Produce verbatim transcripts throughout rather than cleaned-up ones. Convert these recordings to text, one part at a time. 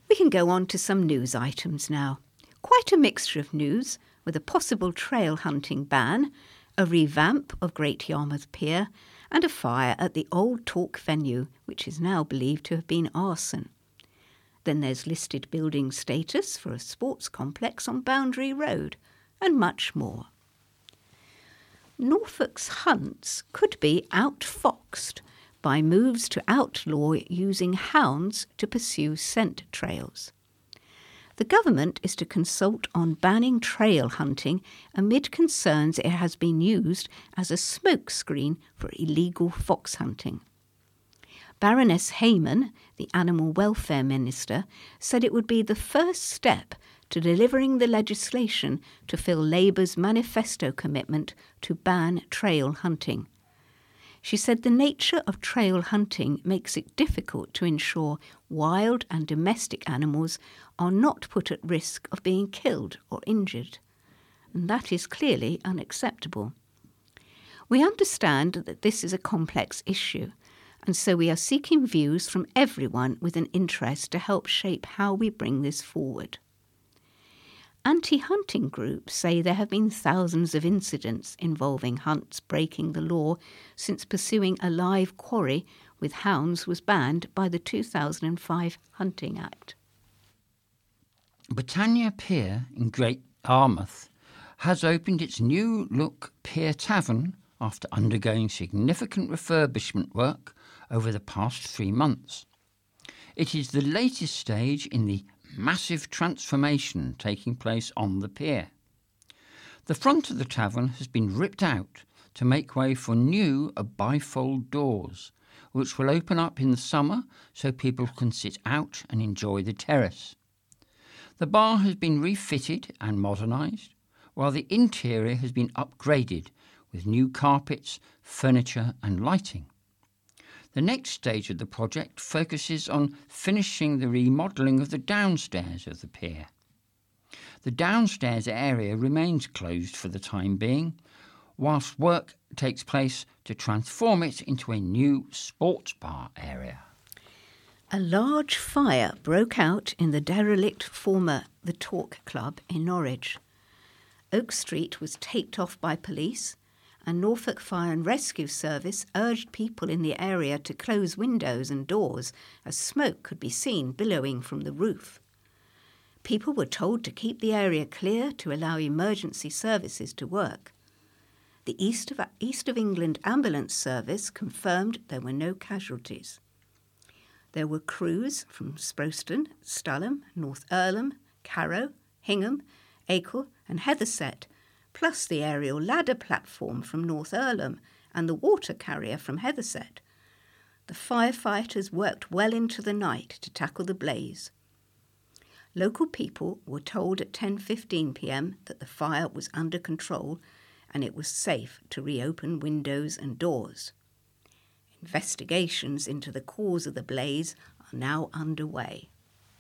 We can go on to some news items now. Quite a mixture of news, with a possible trail hunting ban, a revamp of Great Yarmouth Pier, and a fire at the old Talk venue, which is now believed to have been arson. Then there's listed building status for a sports complex on Boundary Road, and much more. Norfolk's hunts could be outfoxed by moves to outlaw using hounds to pursue scent trails. The government is to consult on banning trail hunting amid concerns it has been used as a smokescreen for illegal fox hunting. Baroness Hayman, the Animal Welfare Minister, said it would be the first step to delivering the legislation to fill Labour's manifesto commitment to ban trail hunting. She said the nature of trail hunting makes it difficult to ensure wild and domestic animals are not put at risk of being killed or injured. And that is clearly unacceptable. We understand that this is a complex issue, and so we are seeking views from everyone with an interest to help shape how we bring this forward. Anti-hunting groups say there have been thousands of incidents involving hunts breaking the law since pursuing a live quarry with hounds was banned by the two thousand five Hunting Act. Britannia Pier in Great Yarmouth has opened its new-look Pier Tavern after undergoing significant refurbishment work over the past three months. It is the latest stage in the massive transformation taking place on the pier. The front of the tavern has been ripped out to make way for new bifold doors, which will open up in the summer so people can sit out and enjoy the terrace. The bar has been refitted and modernised, while the interior has been upgraded with new carpets, furniture and lighting. The next stage of the project focuses on finishing the remodelling of the downstairs of the pier. The downstairs area remains closed for the time being, whilst work takes place to transform it into a new sports bar area. A large fire broke out in the derelict former The Talk Club in Norwich. Oak Street was taped off by police, and Norfolk Fire and Rescue Service urged people in the area to close windows and doors as smoke could be seen billowing from the roof. People were told to keep the area clear to allow emergency services to work. The East of, East of England Ambulance Service confirmed there were no casualties. There were crews from Sproston, Stalham, North Earlham, Carrow, Hingham, Acle and Heatherset, plus the aerial ladder platform from North Earlham and the water carrier from Heatherset. The firefighters worked well into the night to tackle the blaze. Local people were told at ten fifteen p m that the fire was under control and it was safe to reopen windows and doors. Investigations into the cause of the blaze are now underway.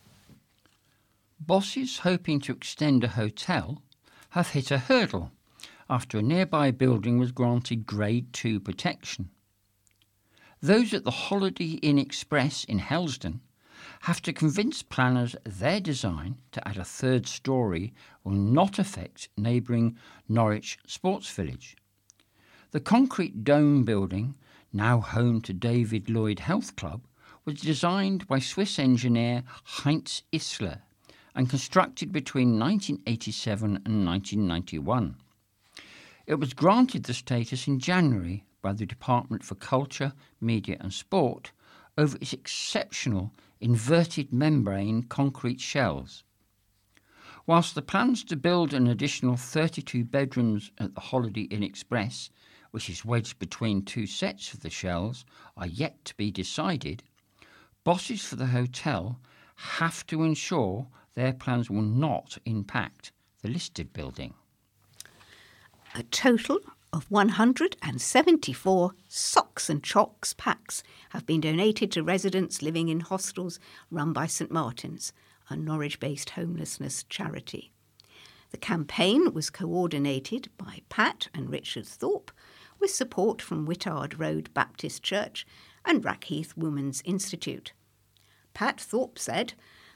Bosses hoping to extend a hotel have hit a hurdle after a nearby building was granted Grade two protection. Those at the Holiday Inn Express in Helsdon have to convince planners their design to add a third storey will not affect neighbouring Norwich Sports Village. The concrete dome building, now home to David Lloyd Health Club, was designed by Swiss engineer Heinz Isler and constructed between nineteen eighty-seven and nineteen ninety-one. It was granted the status in January by the Department for Culture, Media and Sport over its exceptional inverted membrane concrete shells. Whilst the plans to build an additional thirty-two bedrooms at the Holiday Inn Express, which is wedged between two sets of the shells, are yet to be decided, bosses for the hotel have to ensure their plans will not impact the listed building. A total of one hundred seventy-four socks and chocks packs have been donated to residents living in hostels run by St Martin's, a Norwich-based homelessness charity. The campaign was coordinated by Pat and Richard Thorpe, with support from Whittard Road Baptist Church and Rackheath Women's Institute. Pat Thorpe said,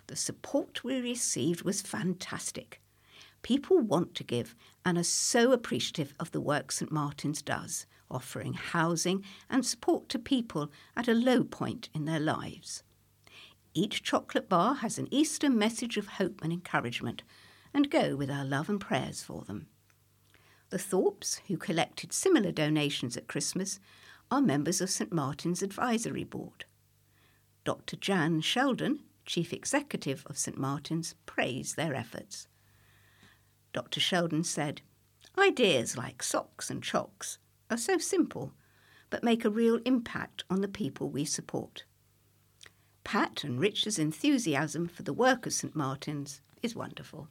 The support we received was fantastic. People want to give and are so appreciative of the work St Martin's does, offering housing and support to people at a low point in their lives. Each chocolate bar has an Easter message of hope and encouragement, and go with our love and prayers for them. The Thorpes, who collected similar donations at Christmas, are members of St Martin's Advisory Board. Doctor Jan Sheldon, Chief Executive of St Martin's, praised their efforts. Doctor Sheldon said, "Ideas like socks and chocks are so simple, but make a real impact on the people we support. Pat and Richard's enthusiasm for the work of St Martin's is wonderful."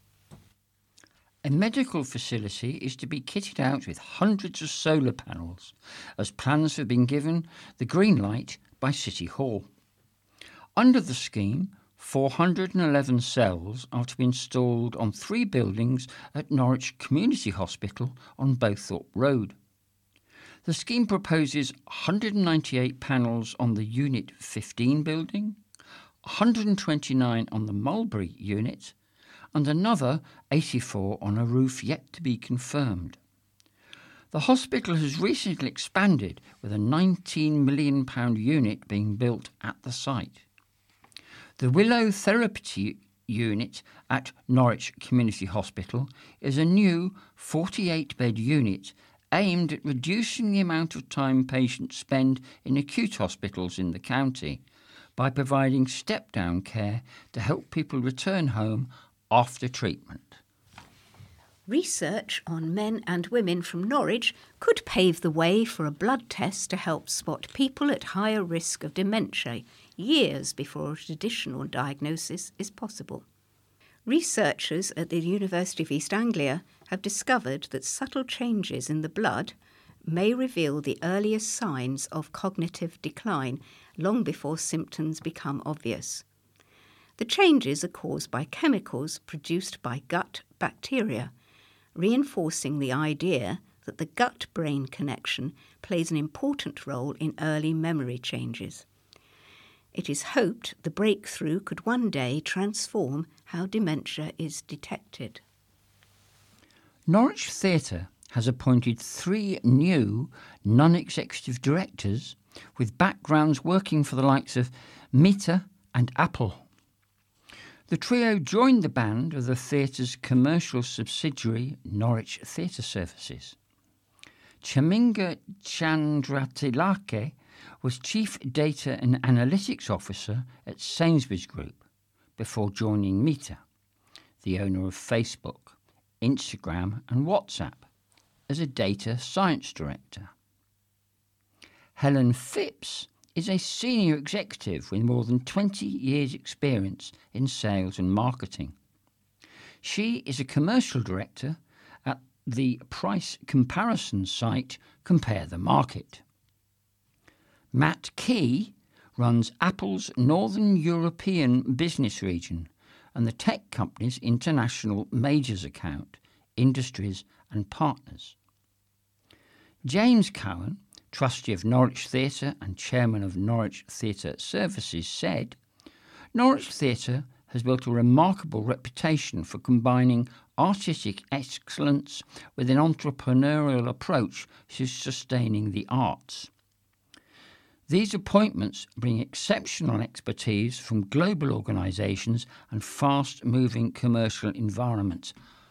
A medical facility is to be kitted out with hundreds of solar panels, as plans have been given the green light by City Hall. Under the scheme, four hundred eleven cells are to be installed on three buildings at Norwich Community Hospital on Bowthorpe Road. The scheme proposes one hundred ninety-eight panels on the Unit fifteen building, one hundred twenty-nine on the Mulberry unit, and another eighty-four on a roof yet to be confirmed. The hospital has recently expanded, with a nineteen million pounds unit being built at the site. The Willow Therapy unit at Norwich Community Hospital is a new forty-eight bed unit aimed at reducing the amount of time patients spend in acute hospitals in the county by providing step-down care to help people return home after treatment. Research on men and women from Norwich could pave the way for a blood test to help spot people at higher risk of dementia years before a traditional diagnosis is possible. Researchers at the University of East Anglia have discovered that subtle changes in the blood may reveal the earliest signs of cognitive decline long before symptoms become obvious. The changes are caused by chemicals produced by gut bacteria, reinforcing the idea that the gut-brain connection plays an important role in early memory changes. It is hoped the breakthrough could one day transform how dementia is detected. Norwich Theatre has appointed three new non-executive directors with backgrounds working for the likes of Meta and Apple. The trio joined the band of the theatre's commercial subsidiary, Norwich Theatre Services. Chaminga Chandratilake was Chief Data and Analytics Officer at Sainsbury's Group before joining Meta, the owner of Facebook, Instagram and WhatsApp, as a Data Science Director. Helen Phipps is a senior executive with more than twenty years' experience in sales and marketing. She is a commercial director at the price comparison site Compare the Market. Matt Key runs Apple's Northern European business region and the tech company's international majors account, industries and partners. James Cowan, trustee of Norwich Theatre and chairman of Norwich Theatre Services, said, "Norwich Theatre has built a remarkable reputation for combining artistic excellence with an entrepreneurial approach to sustaining the arts. These appointments bring exceptional expertise from global organisations and fast-moving commercial environments